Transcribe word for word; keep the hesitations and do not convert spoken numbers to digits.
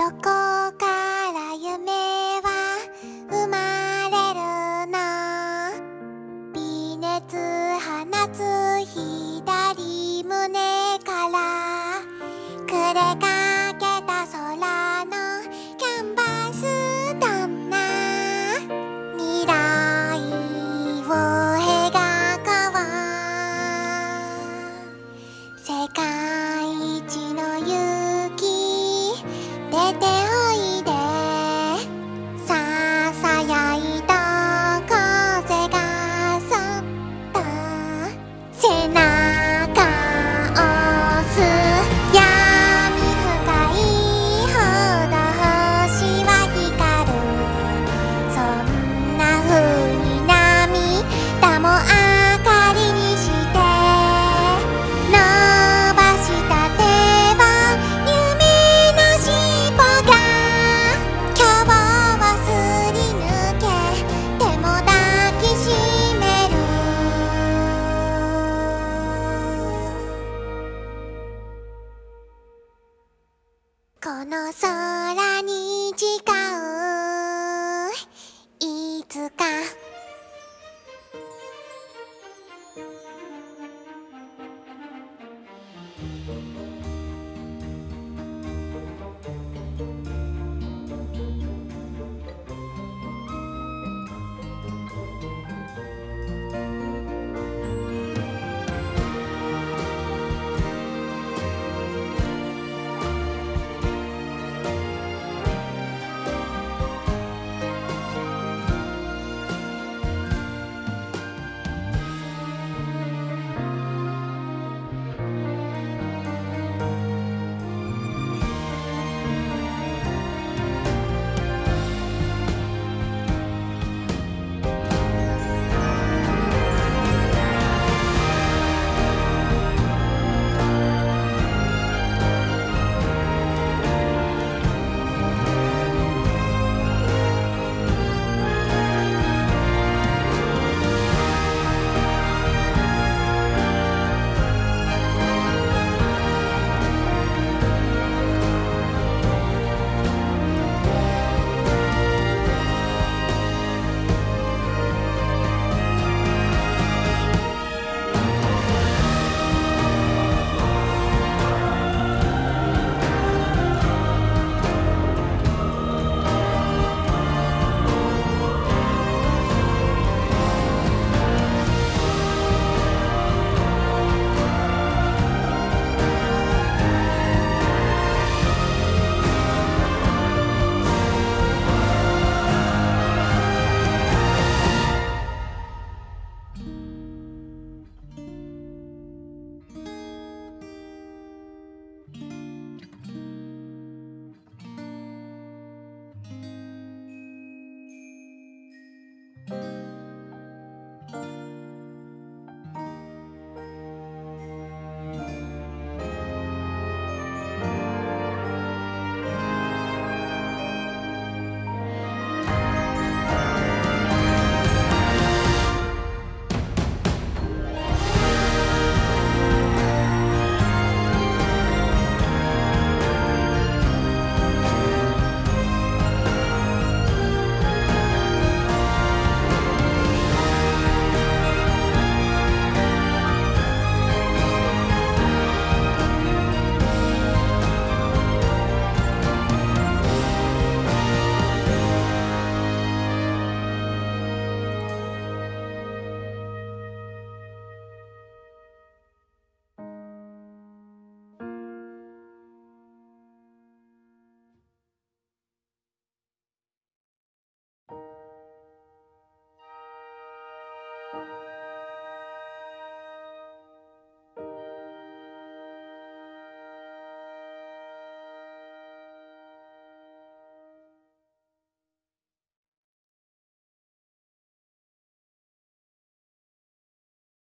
こから夢は生まれるの？微熱放つ左胸から暮れかけた空のキャンバス、どんな未来を描こう。世界一の勇気出ておいで、ささやいた風がそっと背中を押す。闇深いほど星は光る。そんな風に涙も明かりにして伸ばした手は夢の尻尾が今日をすり抜けても抱きしめる。この空に誓